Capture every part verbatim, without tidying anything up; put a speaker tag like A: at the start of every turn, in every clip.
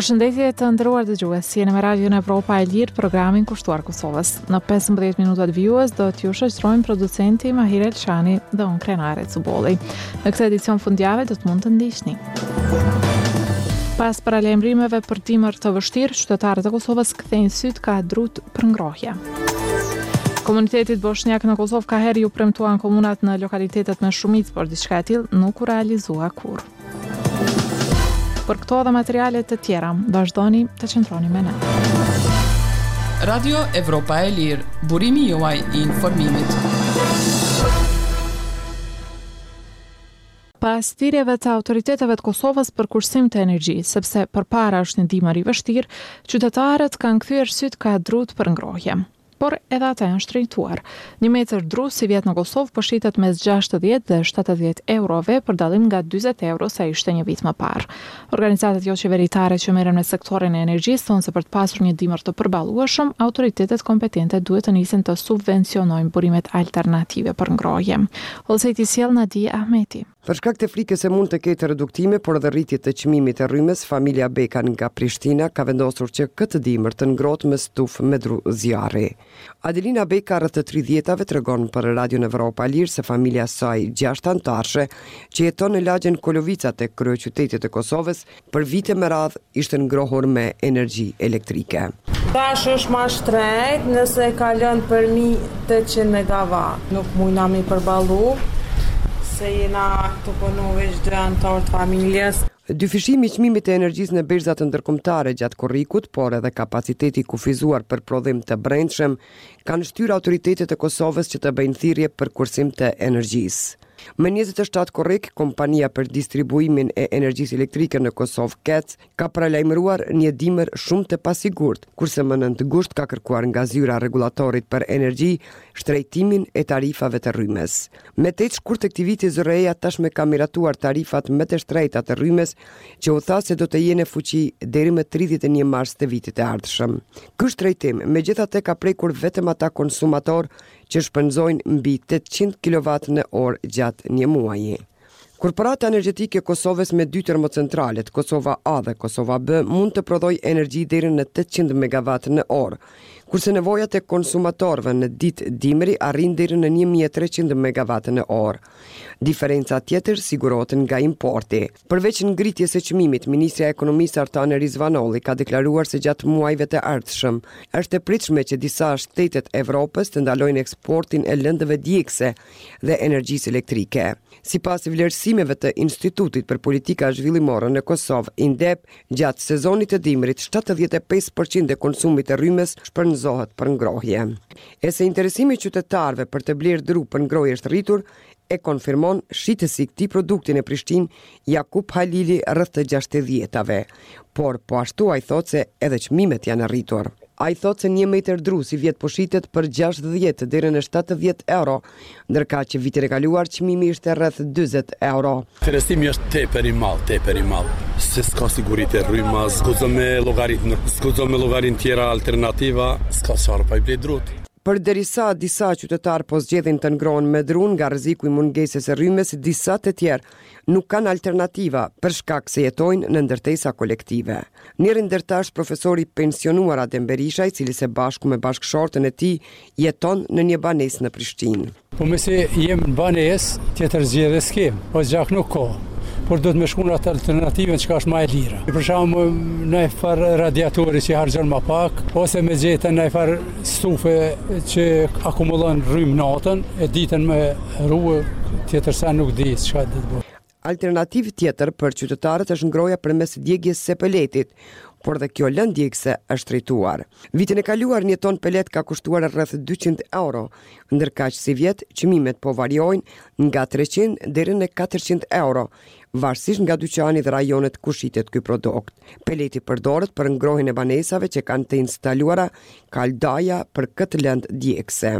A: Përshëndetje të nderuar dëgjues, jeni me Radion Evropa e Lirë, programin kushtuar Kosovës. Në pesëmbëdhjetë minutat vijues do t'ju shoqërojmë producenti Mahir Elshani dhe unë Krenare Cubolli. Në këtë edicion fundjavë do të mund të ndiqni. Pas paralajmërimeve për dimër të vështirë, qytetarët e Kosovës kthejnë syt ka drut për ngrohje. Komunitetit bosnjak në Kosovë ka herë ju premtuan komunat në lokalitetet me shumicë, por diçka e tillë nuk u realizua kurrë. Për këto dhe materialet të tjera, vazhdoni të qëndroni me ne.
B: Radio Evropa e Lirë, burimi juaj i informimit.
A: Pas thirrjeve të autoriteteve të Kosovës për kursim të energjisë, sepse përpara është një dimër i vështirë, qytetarët kanë kthyer syt ka drut për ngrohje. Por edhe ata janë shtrejtuar. Një metër dru si vjet në Kosovë po shitet mes gjashtëdhjetë dhe shtatëdhjetë eurove për dallim nga dyzet euro sa ishte një vit më parë. Organizatat jo qeveritare që merren me sektorin e energjisë thonë se për të pasur një dimër të përballueshëm, autoritetet kompetente duhet të nisin të subvencionojnë burimet alternative për ngrohje. Ose sjell Nadia Ahmeti.
C: Për shkak të frikës se mund të ketë reduktime, por edhe rritje të çmimit të rrymës, familja Bekan nga Prishtina ka vendosur që këtë dimër të ngrohtë me stufë me dru zjarri. Adelina Beka, rreth të tridhjetave, tregon për Radion Evropa Lirë se familja saj gjashtë anëtarësh që jeton në lagjen Kolovica tek kryeqyteti të Kosovës, për vite me radhë ishte ngrohur me energji elektrike.
D: Tash është ma shtrejt, nëse kalon për njëqind megawatt, nuk mujna mi përballu, se jena të punu veç dy anëtar të familjes.
C: Dyfishimi i çmimit të energjisë në berzat ndërkombëtare gjatë korrikut, por edhe kapaciteti kufizuar për prodhim të brendshëm, kanë shtyrë autoritetet e Kosovës që të bëjnë thirrje për kursim të energjisë. Më njëzet e shtatë korrik, kompania për distribuimin e energjisë elektrike në Kosovë K E C ka paralajmëruar një dimër shumë të pasigurt, kurse më nëntë gusht ka kërkuar nga zyra rregullatorit për energji shtrejtimin e tarifave të rrymës. Me tetë shkurt të këtij viti zë-re-ja tashmë ka miratuar tarifat më të shtrejta të rrymës, që u tha se do të jenë në fuqi deri më tridhjetë e një mars të vitit të ardhshëm. Ky shtrejtim megjithatë ka prekur vetëm ata konsumator që shpenzojnë mbi tetëqind kilowatt në orë gjatë një muaji. Korporata energjetike e Kosovës me dy termocentralet, Kosova A dhe Kosova B, mund të prodhojë energji deri në tetëqind megawatt në orë, kurse nevojat e konsumatorëve në ditë dimri arrin deri në një mijë e treqind megawatt në orë. Diferenca tjetër sigurohet nga importi. Përveç ngritjes së çmimit, Ministrja e Ekonomisë Artane Rizvanolli ka deklaruar se gjatë muajve të ardhshëm është e pritshme që disa shtetet e Evropës të ndalojnë eksportin e lëndëve djegëse dhe energjisë elektrike. Sipas vlerësimeve të Institutit për Politika Zhvillimore në Kosovë, INDEP, gjatë sezonit të dimrit, shtatëdhjetë e pesë përqind e konsumit të rrymës shpërndohet për ngrohje. E se interesimi i qytetarëve për të blerë dru për ngrohje është rritur, e konfirmon shitësi këtij produkti në Prishtinë Jakub Halili rreth të gjashtëdhjetave. Por po ashtu ai thotë se edhe çmimet janë rritur. Ai thotë se një metër dru si vjet po shitet për gjashtëdhjetë deri në shtatëdhjetë euro, ndërka që vitin e kaluar çmimi ishte rreth dyzet euro.
E: Interesimi është tepër i madh, tepër i madh. Se s'ka siguritë rryma, s'guxon me llogarit, s'guxon me llogarin tjera alternativa, s'ka çfarë pa i ble drut.
C: Përderisa disa qytetarë po zgjedhin të ngrohen me dru nga rreziku i mungesës së rrymës, disa të tjerë nuk kanë alternativa për shkak se jetojnë në ndërtesa kolektive. Njëri ndërta është profesori pensionuar Adem Berisha, i cili së bashku me bashkëshortën e tij jeton në një banesë në Prishtinë.
F: Po mëse jem në banesë, tjetër zgjedhje s'kem, po gjak nuk ka. Por do të më shkon atë alternativën që është më e lira. Për shembull, në far radiatori që harxhon më pak, ose me gjetën në far stufe që akumulon rrym natën, e ditën me rruë, tjetër sa nuk di çka do të bëj.
C: Alternativë tjetër për qytetarët është ngrohja përmes djegjes së peletit, por dhe kjo lëndë djegëse është rrituar. Vitin e kaluar një ton pelet ka kushtuar rreth dyqind euro, ndërkaq si vjet çmimet po variojnë nga treqind deri në katërqind euro, varësisht nga dyqani dhe rajonet ku shitet ky produkt. Peleti përdoret për ngrohjen e banesave që kanë të instaluara kaldaja për këtë lëndë djegëse.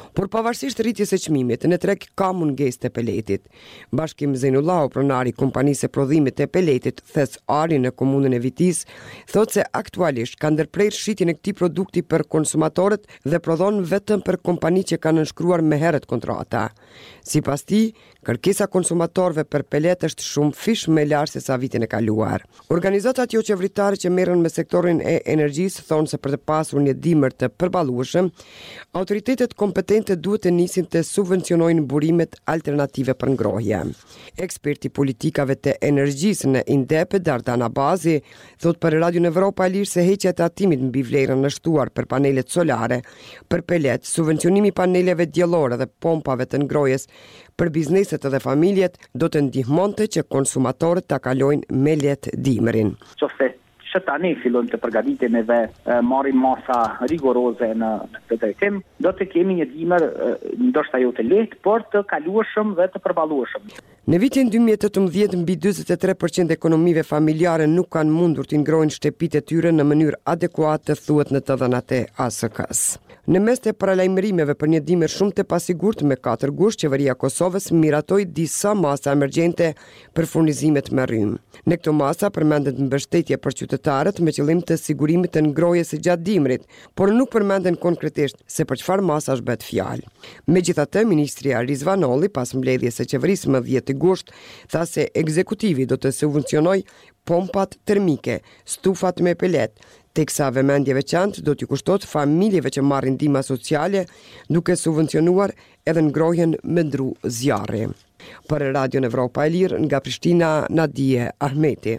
C: Por pavarësisht rritjes së çmimit, në treg ka mungesë të peletit. Bashkim Zenullau, pronari i kompanisë së prodhimit të peletit Thes Ari në komunën e Vitis, thotë se aktualisht ka ndërprerë shitjen e këtij produkti për konsumatorët dhe prodhon vetëm për kompani që kanë nënshkruar më herët kontrata. Sipas tij, kërkesa konsumatorëve për pelet është shumë fish më e lartë se sa vitin e kaluar. Organizatat jo qeveritare që merren me sektorin e energjisë thonë se për të pasur një dimër të përballueshëm, autoritetet kompetente duhet të nisin të subvencionojnë burimet alternative për ngrohje. Eksperti politikave të energjisë në Indep, Dardana Bazi, thot për Radio Evropa e Lirë se heqja e tatimit mbi vlerën në shtuar për panelet solare, për pelet, subvencionimi paneleve diellore dhe pompave të ngrohjes për bizneset dhe familjet do të ndihmonte që konsumatorët ta kalojnë me lehtë dimrin.
G: Që tani fillojmë të përgatitemi dhe e, marrim masa rigoroze në, në këtë drejtim, do të kemi një dimër e, ndoshta jo të lehtë, por të kalueshëm dhe të përballueshëm.
C: Në vitin dy mijë e tetëmbëdhjetë mbi njëzet e tre përqind ekonomive familjare nuk kanë mundur të ngrojnë shtëpitë e tyre në mënyrë adekuate, thuhet në të dhënat e A S K-s. Në mes të paralajmërimeve për një dimër shumë të pasigurt me katër gusht, qeveria e Kosovës miratoi disa masa emergjente për furnizimet me rrymë. Në këto masa përmendet mbështetje për qytetarët me qëllim të sigurimit të ngrohjes së gjatë dimrit, por nuk përmenden konkretisht se për çfarë masash bëhet fjalë. Megjithatë, ministri Ariz Vanolli, pas mbledhjes së qeverisë më dhjetë gusht, tha se ekzekutivi do të subvencionojë pompat termike, stufat me pelet, teksa vëmendje veçantë do t'i kushtohet familjeve që marrin ndihma sociale, duke subvencionuar edhe ngrohjen me ndru zjarri. Për Radio Evropa e Lirë, nga Prishtina, Nadije Ahmeti.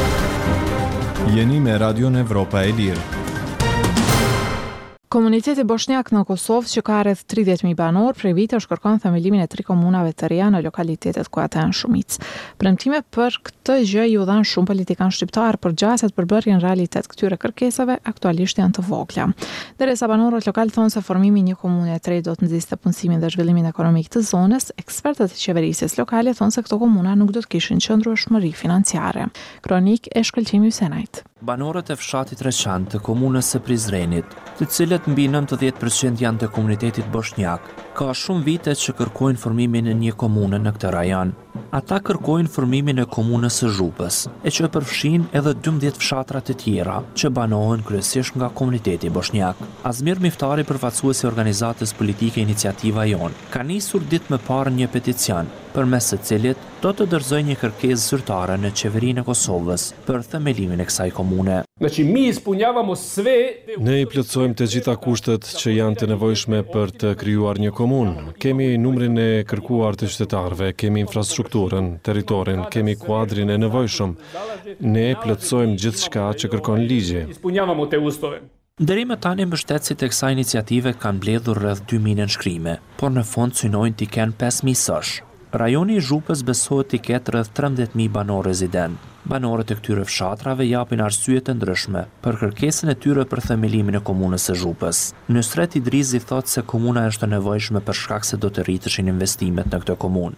H: Jeni me Radio Evropa e Lirë.
A: Komuniteti bosnjak në Kosovë, që ka rreth tridhjetë mijë banor, prej vitesh kërkon themelimin e tre komunave të reja në lokalitetet ku ata janë shumicë. Premtime për këtë gjë ju dhanë shumë politikanë shqiptar, por gjaset përbërjen realitet këtyre kërkesave aktualisht janë të vogla. Derisa banorët lokal thonë se formimi i një komune të re do të nxjiste punësimin dhe zhvillimin ekonomik të zonës, ekspertët e qeverisjes lokale thonë se këto komuna nuk do të kishin qëndrueshmëri financiare. Kronik e Shkëlqimi Ysenajt.
I: Banorët e fshatit Reçan të komunës së Prizrenit, të cilët mbi nëntëdhjetë përqind janë të komunitetit bosnjak, ka shumë vite që kërkojnë formimin e një komune në këtë rajon. Ata kërkojnë formimin e komunës së Zhupës, e që përfshin edhe dymbëdhjetë fshatra të tjera që banohen kryesisht nga komuniteti bosnjak. Azmir Miftari, përfaqësuesi i organizatës politike Iniciativa Jon, ka nisur ditë më parë një peticion, përmes së cilit do të dorëzojë një kërkesë zyrtare në qeverinë e Kosovës për themelimin e kësaj komune.
J: Ne i plotësojmë të gjitha kushtet që janë të nevojshme për të krijuar një komunë. Kemi numrin e kërkuar të qytetarëve, kemi infrastrukturën, territorin, kemi kuadrin e nevojshëm. Ne plotësojmë gjithçka që kërkon ligji.
I: Deri më tani mbështetësit e kësaj iniciative kanë mbledhur rreth dy mijë nënshkrime, por në fund synojnë t'i kenë pesë mijë sosh. Rajoni i Zhupës besohet t'i ketë rreth trembëdhjetë mijë banor rezident. Banorët e këtyre fshatrave japin arsye të ndryshme për kërkesën e tyre për themelimin e komunës së Zhupës. Nusret Idrizi thotë se komuna është e nevojshme për shkak se do të rriteshin investimet në këtë komunë.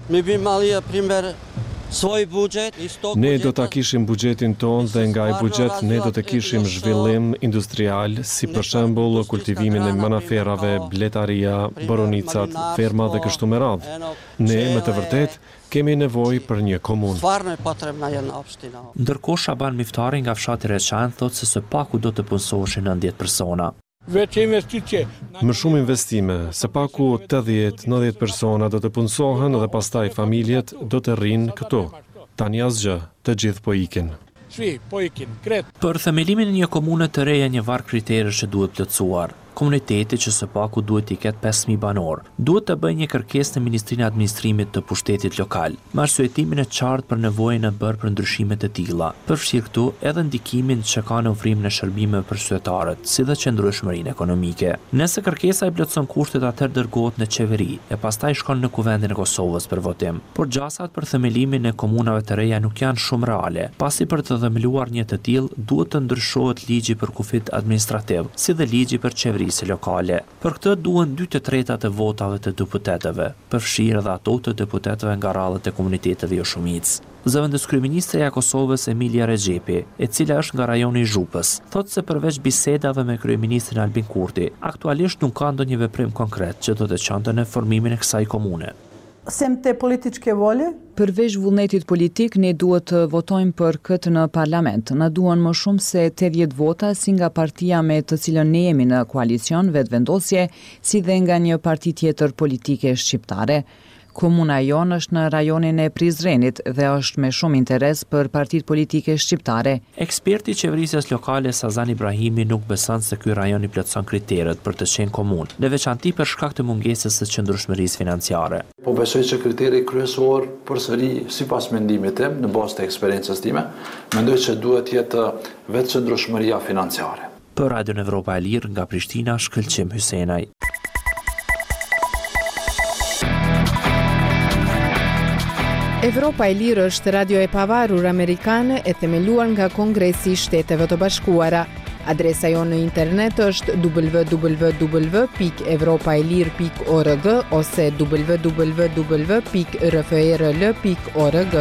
J: Ne do ta kishim buxhetin ton dhe nga i buxhet ne do të kishim zhvillim industrial, si për shembull kultivimin e manaferave, bletaria, boronicat, ferma dhe kështu me radhë. Ne me të vërtet kemi nevojë për një komunë.
I: Ndërkohë Shaban Miftari nga fshati Reçan thotë se së paku do të punësoheshin nëntëdhjetë persona.
J: Më shumë investime, së paku tetëdhjetë nëntëdhjetë persona do të punësohen dhe pastaj familjet do të rrinë këtu. Tani asgjë, të gjithë po ikin.
I: Për themelimin e një komune të reja një varg kriterësh që duhet plotësuar. Komuniteti, që së paku duhet t'i ketë pesë mijë banor, duhet të bëjë një kërkesë në Ministrinë e Administrimit të Pushtetit Lokal, me arsyetimin e qartë për nevojën e bërë për ndryshime të tilla, përfshirë këtu edhe ndikimin që ka në ofrim në shërbime për qytetarët, si dhe qëndrueshmërinë ekonomike. Nëse kërkesa i plotëson kushtet, atëherë dërgohet në qeveri e pastaj shkon në Kuvendin e Kosovës për votim. Por gjasat për themelimin e komunave të reja nuk janë shumë reale, pasi për të themeluar një të tillë duhet të ndryshohet ligji për kufit administrativ, si dhe ligji për qeveri qeverisë lokale. Për këtë duhen dy të treta të votave të deputetëve, përfshirë edhe ato të deputetëve nga radhët e komuniteteve jo shumicë. Zëvendëskryeministrja e Kosovës Emilia Rexhepi, e cila është nga rajoni i Zhupës, thotë se përveç bisedave me kryeministrin Albin Kurti, aktualisht nuk ka ndonjë veprim konkret që do të çonte në formimin e kësaj komune.
K: Sem te političke volje?
L: Përveç vullnetit politik, ne duhet të votojmë për këtë në parlament. Na duan më shumë se tetëdhjetë vota si nga partia me të cilën ne jemi në koalicion vetëvendosje, si dhe nga një parti tjetër politike shqiptare. Komuna jonë është në rajonin e Prizrenit dhe është me shumë interes për partitë politike shqiptare.
I: Eksperti i qeverisjes lokale Sazan Ibrahimi nuk beson se ky rajon i plotëson kriteret për të qenë komunë, në veçanti për shkak të mungesës së qëndrueshmërisë financiare.
M: Po besoj që kriteri kryesor përsëri sipas mendimit tim, në bazë të eksperiencës time, mendoj se duhet të jetë vetë qëndrueshmëria financiare.
I: Për Radio Evropa e Lirë nga Prishtina, Shkëlqim Hysenaj.
N: Evropa e Lirë është radio e pavarur amerikane e themeluar nga Kongresi i Shteteve të Bashkuara. Adresa jonë në internet është w w w pikë evropaelir pikë org ose w w w pikë r f e r l pikë org.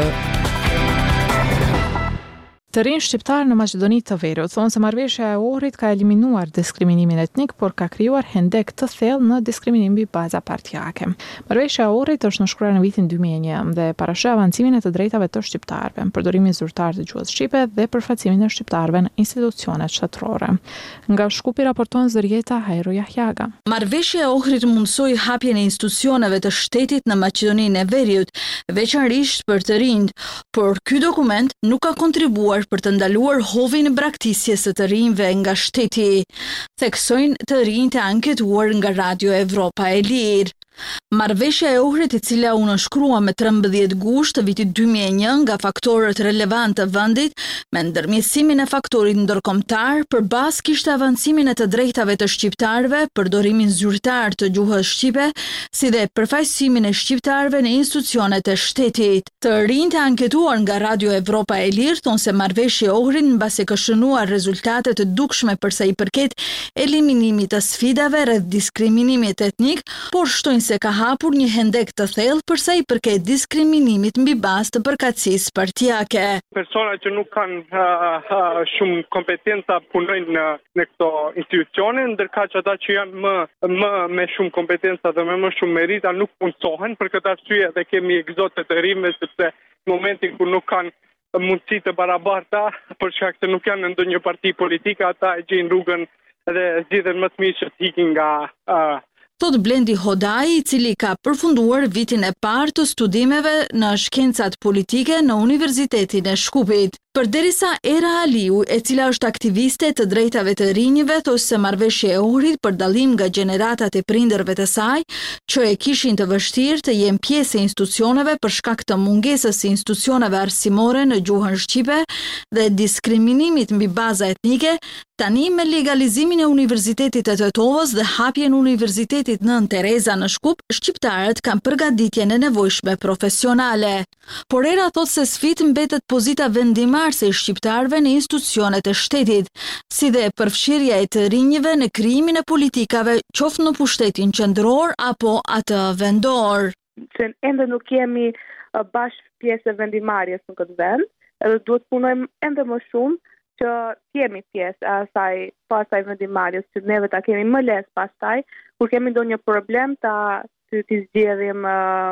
A: Të rinj shqiptar në Maqedoni të Veriut thonë se marrëveshja e Ohrit ka eliminuar diskriminimin etnik, por ka krijuar hendek të thellë në diskriminim mbi baza partijake. Marrëveshja e Ohrit është nënshkruar në vitin dy mijë e një dhe parashë avancimin e të drejtave të shqiptarëve, përdorimin zyrtar të gjuhës shqipe dhe përfaqësimin e shqiptarëve në institucionet shtetërore. Nga Shkupi raporton Zërieta Hajru Jahjaga.
O: Marrëveshja e Ohrit mundsoi hapjen e institucioneve të shtetit në Maqedoninë e Veriut, veçanërisht për të rinjt, por ky dokument nuk ka kontribuar për të ndaluar hovin e braktisjes së të rinjve nga shteti, theksojnë të rinjt e anketuar nga Radio Evropa e Lirë. Marrëveshja e Ohrit, e cila u nënshkrua me trembëdhjetë gusht të vitit dy mijë e një nga faktorët relevant të vendit, me ndërmjetësimin e faktorit ndërkombëtar, përballë kishte avancimin e të drejtave të shqiptarëve, përdorimin zyrtar të gjuhës shqipe, si dhe përfaqësimin e shqiptarëve në institucionet e shtetit. Të rinjt e anketuar nga Radio Evropa e Lirë thonë se marrëveshja e Ohrit mbasi ka shënuar rezultate të dukshme përsa i përket eliminimit të sfidave rreth diskriminimit etnik, por shtojnë se ka hapur një hendek të thellë përsa i përket diskriminimit mbi bazë të përkatësisë partijake.
P: Persona që nuk kanë uh, uh, shumë kompetenca punojnë në, në këto institucione, ndërkaq ata që janë më, më me shumë kompetenca dhe me më shumë merita nuk punësohen. Për këtë arsye dhe kemi egzote të rime, sepse në momentin kur nuk kanë mundësi të barabarta, për shkak se nuk janë në ndonjë parti politike, ata e gjejnë rrugën dhe zgjidhen më të mirë që të ikin nga uh,
O: Thot Blendi Hodai, i cili ka përfunduar vitin e parë të studimeve në shkencat politike në Universitetin e Shkupit. Përderisa Era Aliu, e cila është aktiviste të drejtave të rinjve, thosë se marrëveshja e Ohrit për dallim nga gjeneratat e prindërve të saj, që e kishin të vështirë të jenë pjesë e institucioneve për shkak të mungesës së institucioneve arsimore në gjuhën shqipe dhe diskriminimit mbi baza etnike, tani me legalizimin e Universitetit të Tetovës dhe hapjen e Universitetit Nën Tereza në Shkup, shqiptarët kanë përgatitjen e nevojshme profesionale. Por Era thotë se sfidë mbetet pozita vendimare se i shqiptarëve në institucionet e shtetit, si dhe përfshirja e të rinjve në krijimin e politikave, qoftë në pushtetin qendror apo atë vendor.
Q: Se ende nuk jemi bashkë pjesë e vendimarrjes në këtë vend, edhe duhet punojmë ende më shumë që jemi pjesë e asaj pasaj vendimarrjes, që neve ta kemi më lehtë pastaj, kur kemi ndonjë problem ta të zgjedhim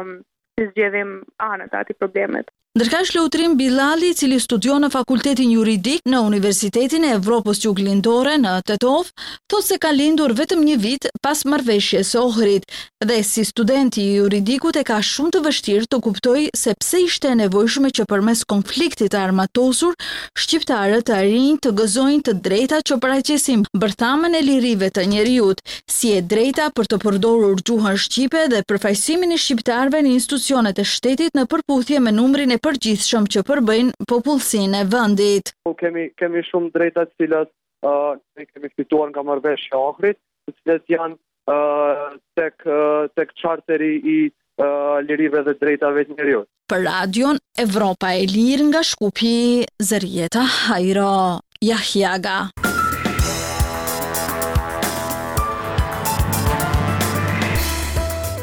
Q: të zgjedhim anët e atij problemet.
O: Ndërka Shleutrim Bilali, i cili studion në Fakultetin Juridik në Universitetin e Evropës Juglindore në Tetov, thotë se ka lindur vetëm një vit pas marrëveshjes së Ohrit dhe si studenti i juridikut e ka shumë të vështirë të kuptojë se pse ishte e nevojshme që përmes konfliktit të armatosur shqiptarët të rinj të gëzojnë të drejta që paraqesin bërthamën e lirive të njerëzit, si e drejta për të përdorur gjuhën shqipe dhe përfaqësimin e shqiptarëve në institucionet e shtetit në përputhje me numrin e përgjithshëm që përbëjnë popullsinë e vendit.
P: Kemi kemi shumë drejta të cilat uh, kemi fituar nga marrëveshja e Ohrit, të cilat janë uh, tek uh, tek charteri i uh, lirive dhe drejtave të njerëzit.
O: Për Radion Evropa e Lirë nga Shkupi, Zërieta Hajro Jahjaga.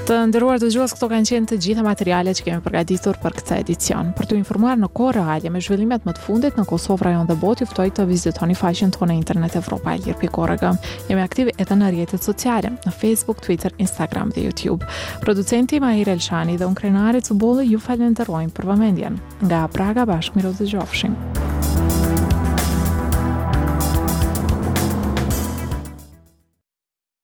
A: Të nderuar dëgjues, këto kanë qenë të gjitha materialet që kemi përgatitur për këtë edicion. Për t'u informuar në kohë reale me zhvillimet më të fundit në Kosovë, rajon dhe botë, ju ftoj të vizitoni faqen tonë në internet evropa e lir pikë org. Jemi aktiv edhe në rrjetet sociale, në Facebook, Twitter, Instagram dhe YouTube. Producenti Mahir Elshani dhe unë Krenari Cubolli ju falenderojmë për vëmendjen. Nga Praga bashkë miru dëgjofshim.